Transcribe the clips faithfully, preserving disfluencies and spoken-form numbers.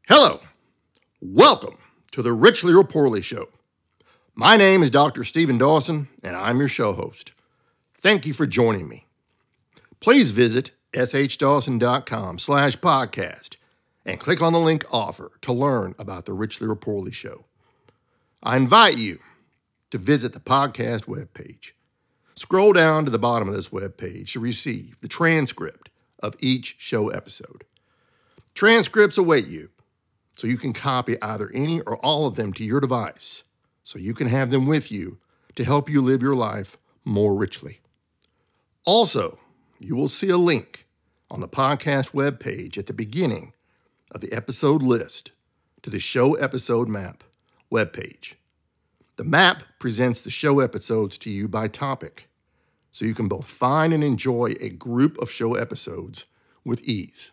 Hello, welcome to the Richly or Poorly Show. My name is Doctor Stephen Dawson, and I'm your show host. Thank you for joining me. Please visit shdawson.com slash podcast and click on the link offer to learn about the Richly or Poorly Show. I invite you to visit the podcast webpage. Scroll down to the bottom of this webpage to receive the transcript of each show episode. Transcripts await you, so you can copy either any or all of them to your device, so you can have them with you to help you live your life more richly. Also, you will see a link on the podcast webpage at the beginning of the episode list to the show episode map webpage. The map presents the show episodes to you by topic, so you can both find and enjoy a group of show episodes with ease.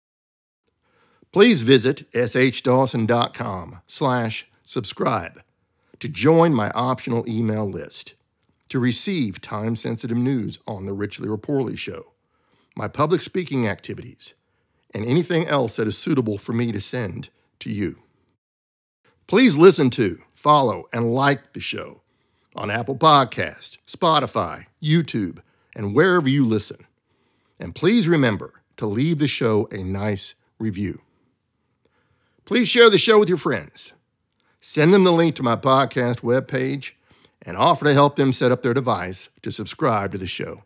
Please visit shdawson.com slash subscribe to join my optional email list to receive time-sensitive news on the Richly or Poorly Show, my public speaking activities, and anything else that is suitable for me to send to you. Please listen to, follow, and like the show on Apple Podcasts, Spotify, YouTube, and wherever you listen. And please remember to leave the show a nice review. Please share the show with your friends. Send them the link to my podcast webpage and offer to help them set up their device to subscribe to the show.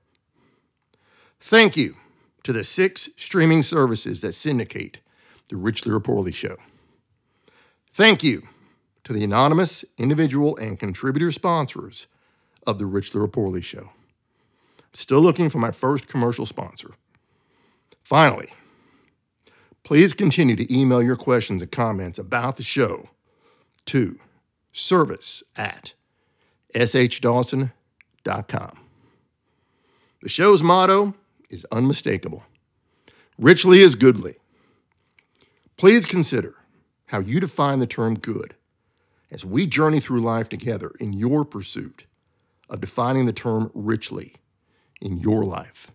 Thank you to the six streaming services that syndicate the Richly or Poorly Show. Thank you to the anonymous, individual, and contributor sponsors of the Richly or Poorly Show. Still looking for my first commercial sponsor. Finally, please continue to email your questions and comments about the show to service at shdawson dot com. The show's motto is unmistakable. Richly is goodly. Please consider how you define the term good as we journey through life together in your pursuit of defining the term richly in your life.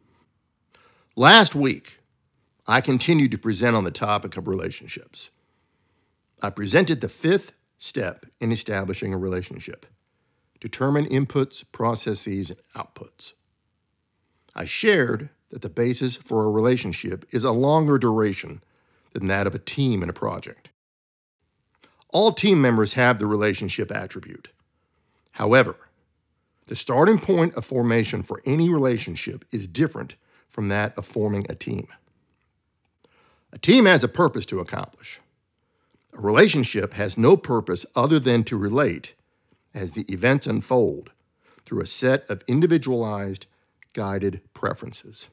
Last week, I continued to present on the topic of relationships. I presented the fifth step in establishing a relationship: determine inputs, processes, and outputs. I shared that the basis for a relationship is a longer duration than that of a team in a project. All team members have the relationship attribute. However, the starting point of formation for any relationship is different from that of forming a team. A team has a purpose to accomplish. A relationship has no purpose other than to relate as the events unfold through a set of individualized, guided preferences.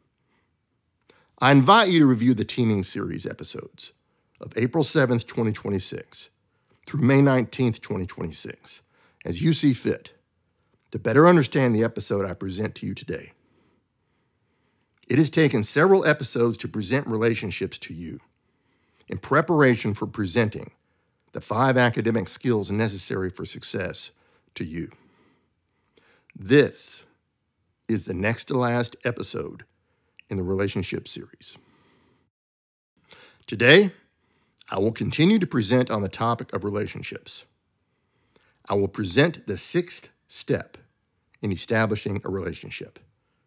I invite you to review the Teaming Series episodes of April seventh, twenty twenty-six through May nineteenth, twenty twenty-six, as you see fit, to better understand the episode I present to you today. It has taken several episodes to present relationships to you in preparation for presenting the five academic skills necessary for success to you. This is the next to last episode in the relationship series. Today, I will continue to present on the topic of relationships. I will present the sixth step in establishing a relationship.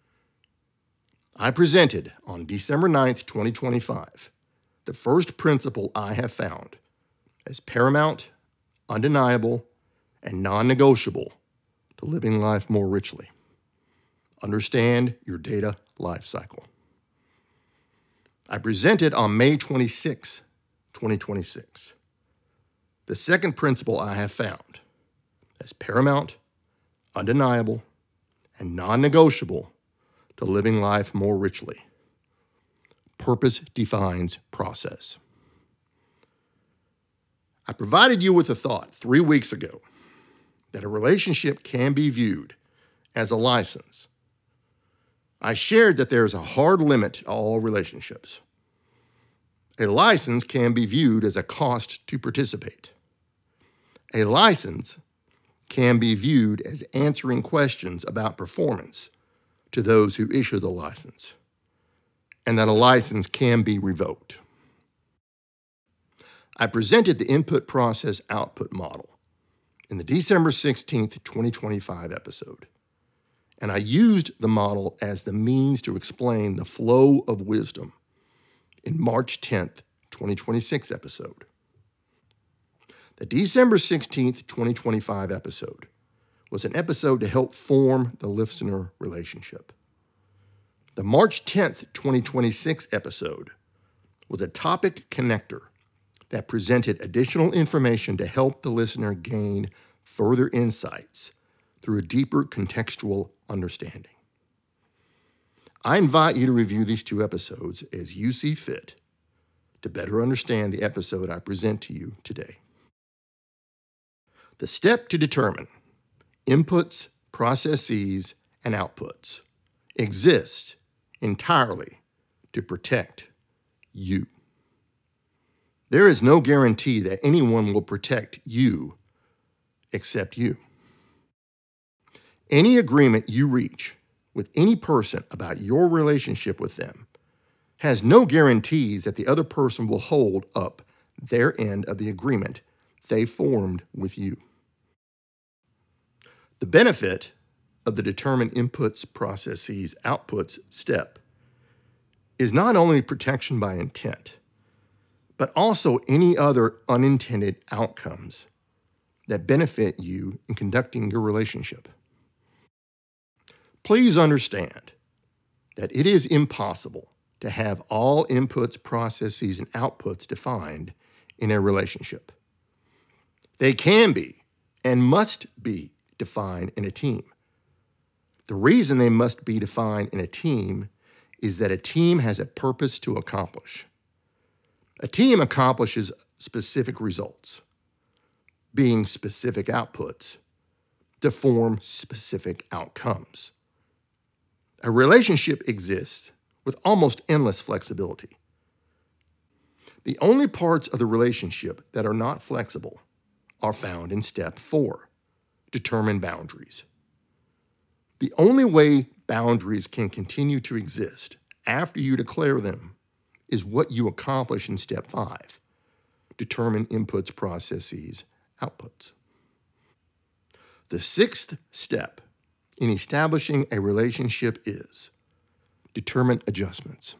I presented on December ninth, twenty twenty-five, the first principle I have found as paramount, undeniable, and non-negotiable to living life more richly. Understand your data life cycle. I presented on May twenty-sixth, twenty twenty-six, the second principle I have found as paramount, undeniable, and non-negotiable to living life more richly. Purpose defines process. I provided you with a thought three weeks ago that a relationship can be viewed as a license. I shared that there is a hard limit to all relationships. A license can be viewed as a cost to participate. A license can be viewed as answering questions about performance to those who issue the license, and that a license can be revoked. I presented the input process output model in the December sixteenth, twenty twenty-five episode, and I used the model as the means to explain the flow of wisdom in March tenth, twenty twenty-six episode. The December sixteenth, twenty twenty-five episode was an episode to help form the listener relationship. The March tenth, twenty twenty-six episode was a topic connector that presented additional information to help the listener gain further insights through a deeper contextual understanding. I invite you to review these two episodes as you see fit to better understand the episode I present to you today. The step to determine inputs, processes, and outputs exists entirely to protect you. There is no guarantee that anyone will protect you except you. Any agreement you reach with any person about your relationship with them has no guarantees that the other person will hold up their end of the agreement they formed with you. The benefit of the determine inputs, processes, outputs step is not only protection by intent, but also any other unintended outcomes that benefit you in conducting your relationship. Please understand that it is impossible to have all inputs, processes, and outputs defined in a relationship. They can be and must be defined in a team. The reason they must be defined in a team is that a team has a purpose to accomplish. A team accomplishes specific results, being specific outputs, to form specific outcomes. A relationship exists with almost endless flexibility. The only parts of the relationship that are not flexible are found in step four, determine boundaries. The only way boundaries can continue to exist after you declare them is what you accomplish in step five, determine inputs, processes, outputs. The sixth step in establishing a relationship is determine adjustments.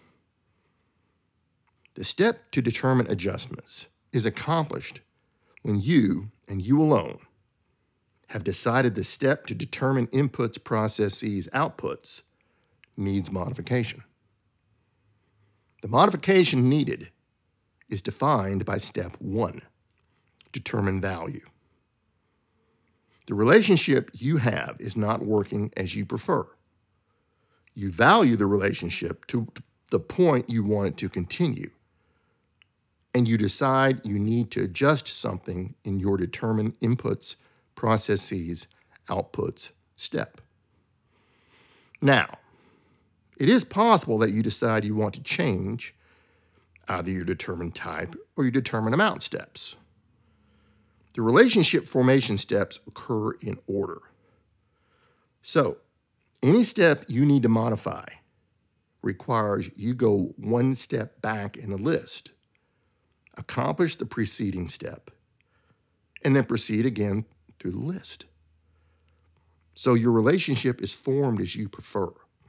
The step to determine adjustments is accomplished when you, and you alone, have decided the step to determine inputs, processes, outputs needs modification. The modification needed is defined by step one, determine value. The relationship you have is not working as you prefer. You value the relationship to the point you want it to continue, and you decide you need to adjust something in your determine inputs, processes, outputs step. Now, it is possible that you decide you want to change either your determine type or your determine amount steps. The relationship formation steps occur in order. So, any step you need to modify requires you go one step back in the list, accomplish the preceding step, and then proceed again through the list. So your relationship is formed as you prefer.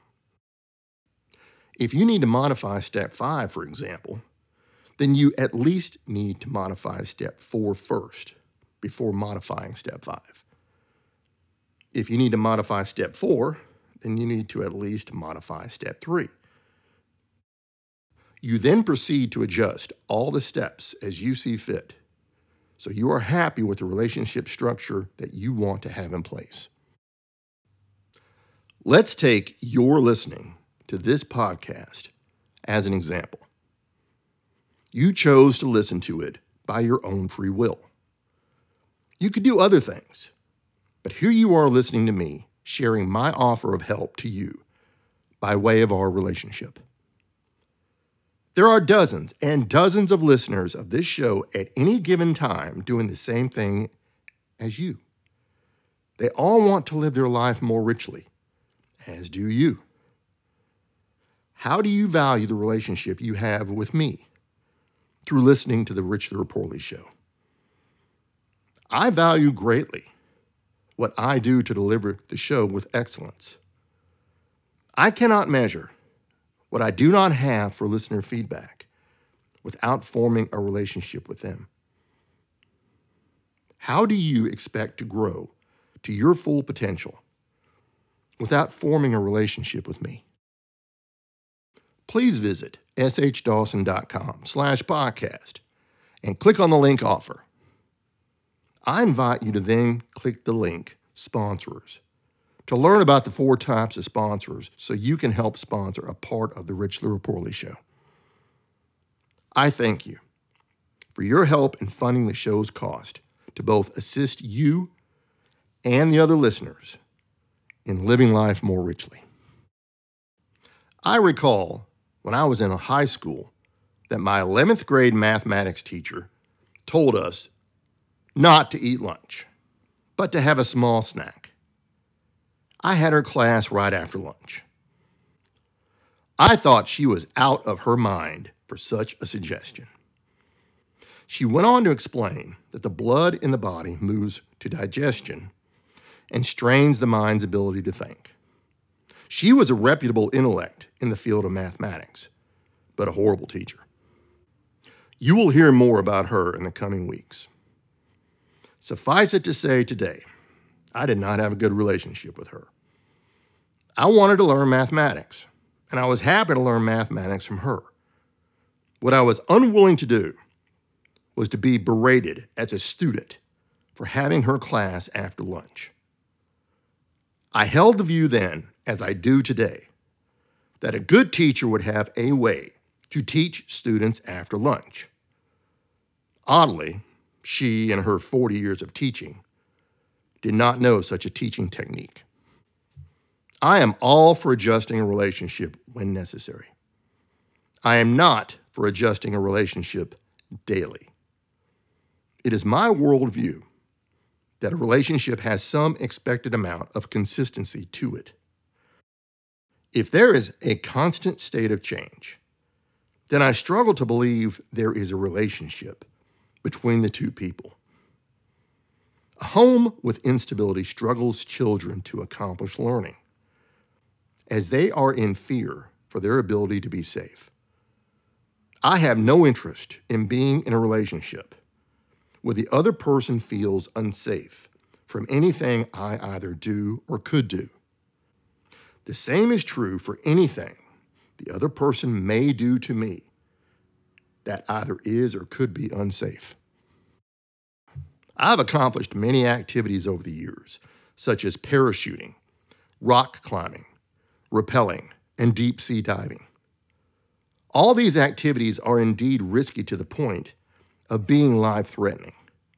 If you need to modify step five, for example, then you at least need to modify step four first before modifying step five. If you need to modify step four, then you need to at least modify step three. You then proceed to adjust all the steps as you see fit, so you are happy with the relationship structure that you want to have in place. Let's take your listening to this podcast as an example. You chose to listen to it by your own free will. You could do other things, but here you are listening to me, sharing my offer of help to you by way of our relationship. There are dozens and dozens of listeners of this show at any given time doing the same thing as you. They all want to live their life more richly, as do you. How do you value the relationship you have with me? through listening to The Richly Reportedly Show. I value greatly what I do to deliver the show with excellence. I cannot measure what I do not have for listener feedback without forming a relationship with them. How do you expect to grow to your full potential without forming a relationship with me? Please visit shdawson.com slash podcast and click on the link offer. I invite you to then click the link sponsors to learn about the four types of sponsors so you can help sponsor a part of the Richly Reportedly Show. I thank you for your help in funding the show's cost to both assist you and the other listeners in living life more richly. I recall when I was in high school that my eleventh grade mathematics teacher told us not to eat lunch, but to have a small snack. I had her class right after lunch. I thought she was out of her mind for such a suggestion. She went on to explain that the blood in the body moves to digestion and strains the mind's ability to think. She was a reputable intellect in the field of mathematics, but a horrible teacher. You will hear more about her in the coming weeks. Suffice it to say today, I did not have a good relationship with her. I wanted to learn mathematics, and I was happy to learn mathematics from her. What I was unwilling to do was to be berated as a student for having her class after lunch. I held the view then, as I do today, that a good teacher would have a way to teach students after lunch. Oddly, she, in her forty years of teaching, did not know such a teaching technique. I am all for adjusting a relationship when necessary. I am not for adjusting a relationship daily. It is my worldview that a relationship has some expected amount of consistency to it. If there is a constant state of change, then I struggle to believe there is a relationship between the two people. A home with instability struggles children to accomplish learning, as they are in fear for their ability to be safe. I have no interest in being in a relationship where the other person feels unsafe from anything I either do or could do. The same is true for anything the other person may do to me that either is or could be unsafe. I've accomplished many activities over the years, such as parachuting, rock climbing, rappelling, and deep sea diving. All these activities are indeed risky to the point of being life-threatening.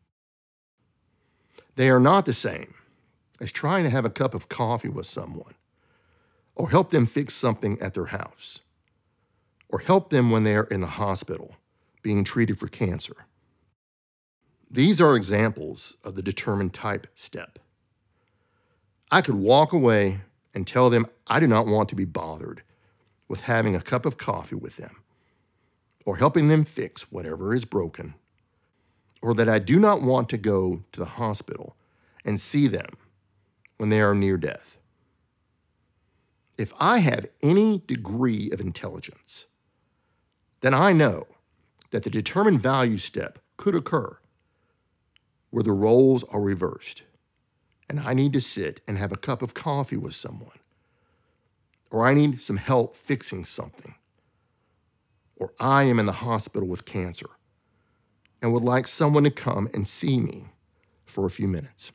They are not the same as trying to have a cup of coffee with someone, or help them fix something at their house, or help them when they are in the hospital being treated for cancer. These are examples of the determined type step. I could walk away and tell them I do not want to be bothered with having a cup of coffee with them, or helping them fix whatever is broken, or that I do not want to go to the hospital and see them when they are near death. If I have any degree of intelligence, then I know that the determined value step could occur where the roles are reversed, and I need to sit and have a cup of coffee with someone, or I need some help fixing something, or I am in the hospital with cancer and would like someone to come and see me for a few minutes.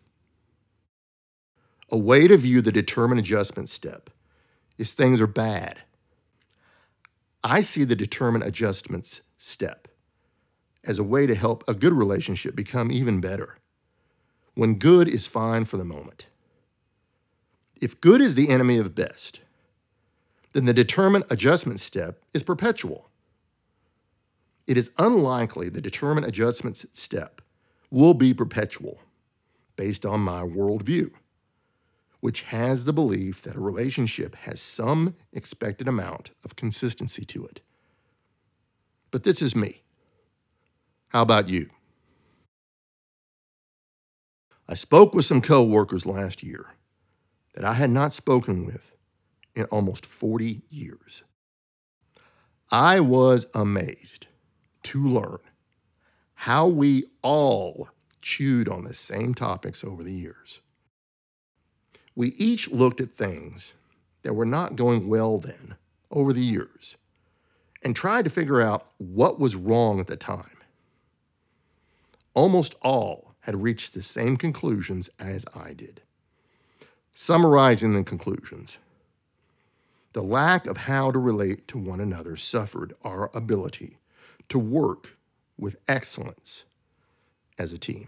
A way to view the determined adjustment step is things are bad. I see the determined adjustments step as a way to help a good relationship become even better, when good is fine for the moment. If good is the enemy of best, then the determined adjustment step is perpetual. It is unlikely the determined adjustments step will be perpetual based on my worldview, which has the belief that a relationship has some expected amount of consistency to it. But this is me. How about you? I spoke with some coworkers last year that I had not spoken with in almost forty years. I was amazed to learn how we all chewed on the same topics over the years. We each looked at things that were not going well then over the years and tried to figure out what was wrong at the time. Almost all had reached the same conclusions as I did. Summarizing the conclusions, the lack of how to relate to one another suffered our ability to work with excellence as a team.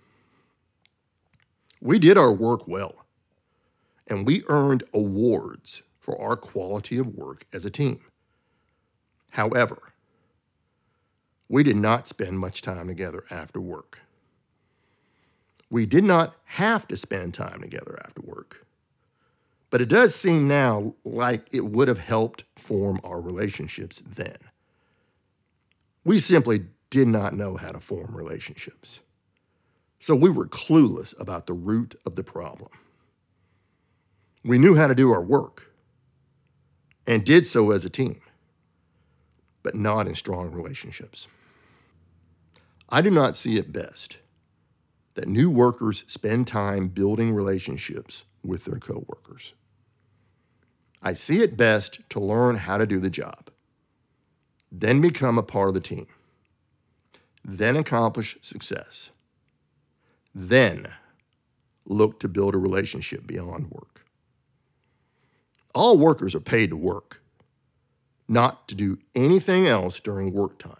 We did our work well, and we earned awards for our quality of work as a team. However, we did not spend much time together after work. We did not have to spend time together after work, but it does seem now like it would have helped form our relationships then. We simply did not know how to form relationships, so we were clueless about the root of the problem. We knew how to do our work and did so as a team, but not in strong relationships. I do not see it best that new workers spend time building relationships with their coworkers. I see it best to learn how to do the job, then become a part of the team, then accomplish success, then look to build a relationship beyond work. All workers are paid to work, not to do anything else during work time.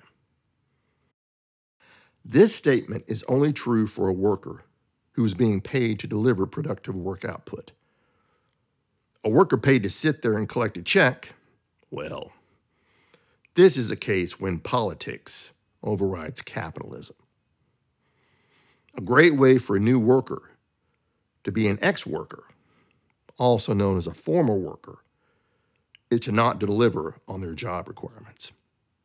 This statement is only true for a worker who is being paid to deliver productive work output. A worker paid to sit there and collect a check, well, this is a case when politics overrides capitalism. A great way for a new worker to be an ex-worker, also known as a former worker, is to not deliver on their job requirements.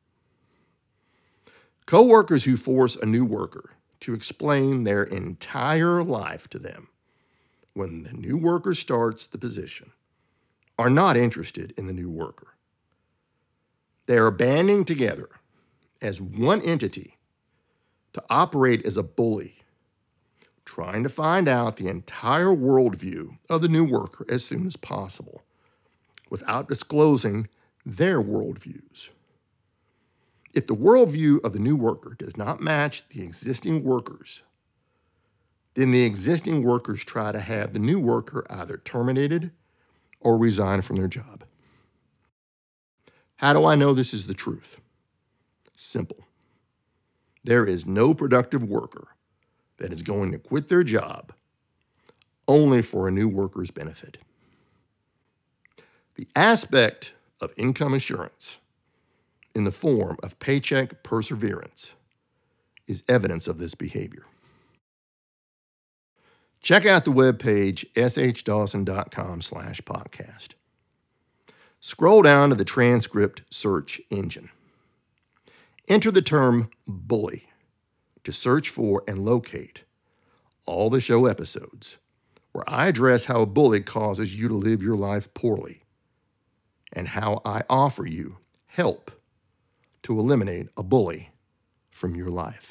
Coworkers who force a new worker to explain their entire life to them when the new worker starts the position are not interested in the new worker. They are banding together as one entity to operate as a bully, trying to find out the entire worldview of the new worker as soon as possible, without disclosing their worldviews. If the worldview of the new worker does not match the existing workers, then the existing workers try to have the new worker either terminated or resign from their job. How do I know this is the truth? Simple. There is no productive worker that is going to quit their job only for a new worker's benefit. The aspect of income assurance in the form of paycheck perseverance is evidence of this behavior. Check out the webpage s h dawson dot com slash podcast. Scroll down to the transcript search engine. Enter the term bully to search for and locate all the show episodes where I address how a bully causes you to live your life poorly and how I offer you help to eliminate a bully from your life.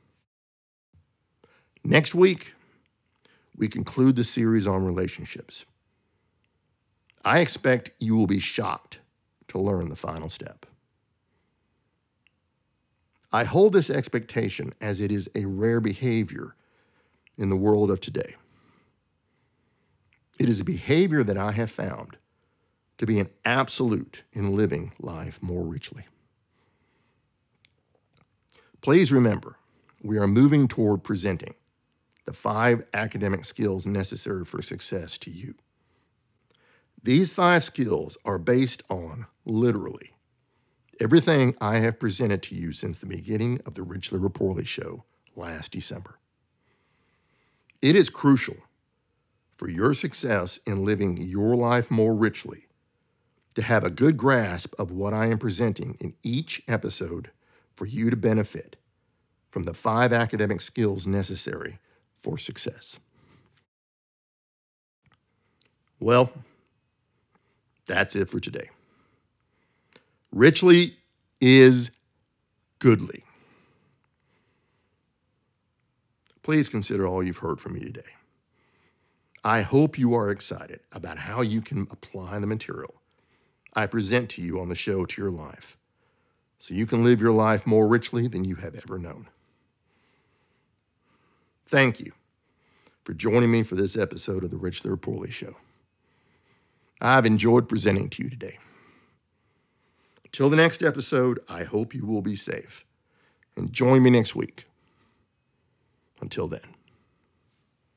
Next week, we conclude the series on relationships. I expect you will be shocked to learn the final step. I hold this expectation as it is a rare behavior in the world of today. It is a behavior that I have found to be an absolute in living life more richly. Please remember, we are moving toward presenting the five academic skills necessary for success to you. These five skills are based on, literally, everything I have presented to you since the beginning of the Richly or Poorly show last December. It is crucial for your success in living your life more richly to have a good grasp of what I am presenting in each episode for you to benefit from the five academic skills necessary for success. Well, that's it for today. Richly is goodly. Please consider all you've heard from me today. I hope you are excited about how you can apply the material I present to you on the show to your life, so you can live your life more richly than you have ever known. Thank you for joining me for this episode of the Richly or Poorly Show. I've enjoyed presenting to you today. Until the next episode, I hope you will be safe. And join me next week. Until then.